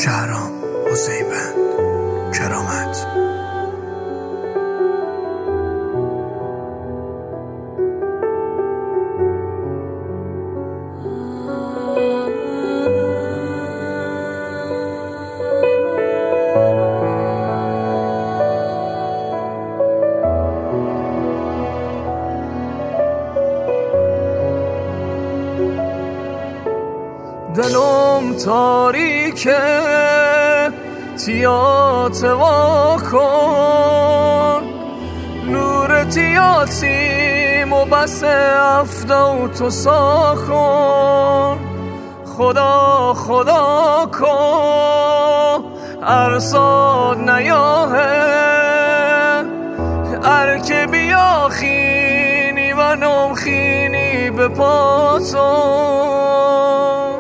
شهرام حسین‌بند کرامت. دلم تاریکه تیات وا کن، نور تیاتیم و بس افدا و تو ساخن. خدا خدا کن ارزاد نیاهه، ارکه بیا خینی و نم خینی به پاتون.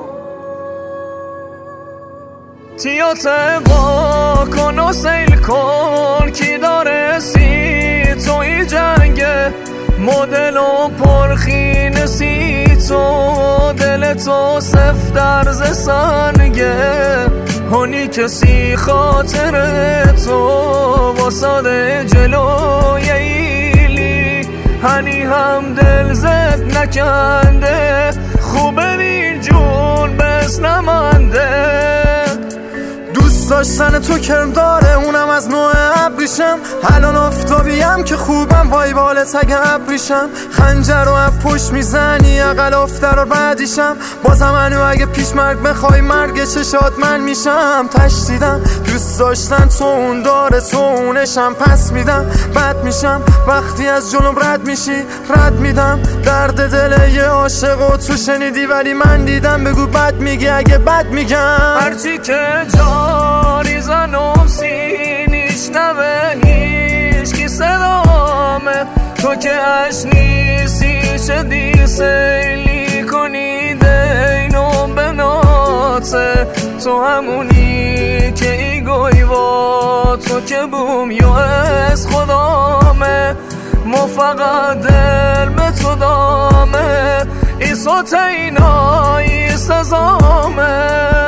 تیات وا کن و سیل کن کی داره سی توی جنگه، مدل و پرخین سی تو دل تو سفترز سنگه. هونی کسی خاطر تو واساده جلوی ایلی، هنی هم دل زد نکنده، خوبه بین جون بس نمانده. دوست داشتن تو کرم داره اونم از نوع ابریشم، الان آفتابیم که خوبم وای بالت اگه ابریشم. خنجر رو اب پشت میزنی اقل افتر رو بعدیشم، بازم منو اگه پیش مرگ بخوای مرگ چشات من میشم. تشدیدم دوست داشتن تو اون داره تو اونشم، پس میدم بد میشم وقتی از جلوم رد میشی، رد میدم درد دل یه عاشق و تو شنیدی ولی من دیدم. بگو بد میگی اگه بد میگم، هرچی که جاری زنم سینیش نوه هیچ کی صدامه. تو که اش نیستی شدی سیلی کنی دینم به ناته. تو همونی که ای گویوا تو که بوم یو از خدامه. ما فقط دل به تو دامه، ای صوت اینایی سزامه.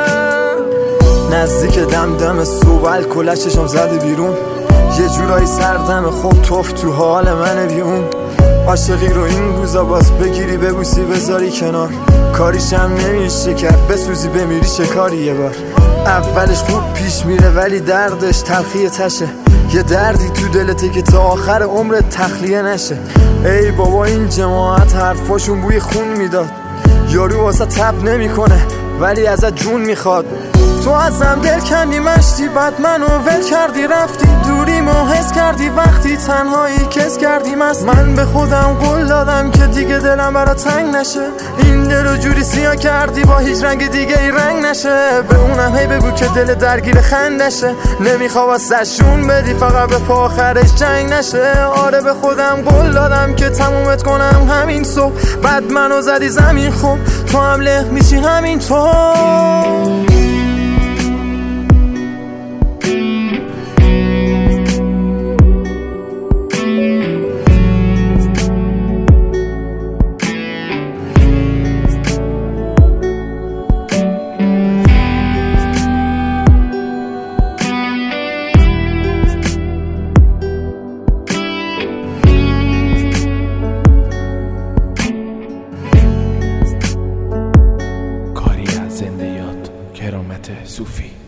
نزدیک دم صبح الکل چشم زده بیرون، یه جورایی سردم خوب توف تو حال منه بیون. عاشقی رو این روزا باز بگیری ببوسی بذاری کنار، کاریشم نمیشه کرد بسوزی بمیری شکاری. یه بار اولش خوب پیش میره ولی دردش تلخی تشه، یه دردی تو دلته که تا آخر عمرت تخلیه نشه. ای بابا این جماعت حرفاشون بوی خون میداد، یارو واسه تب نمیکنه ولی ازت جون میخواد. تو ازم دل کندی مشتی بعد منو ول کردی، رفتی دوری مو حس کردی وقتی تنهایی کس کردیم. از من به خودم قول دادم که دیگه دلم برا تنگ نشه، این دل رو جوری سیاه کردی با هیچ رنگ دیگه ای رنگ نشه. به اونم هی بگو که دل درگیر خندشه، نمیخوا واسه‌شون بدی فقط به پا آخرش جنگ نشه. آره به خودم قول دادم که تمومت کنم همین صبح، بعد منو زدی زمین خوب تو هم له میشی همین تو. زنده یاد کرامت صوفی.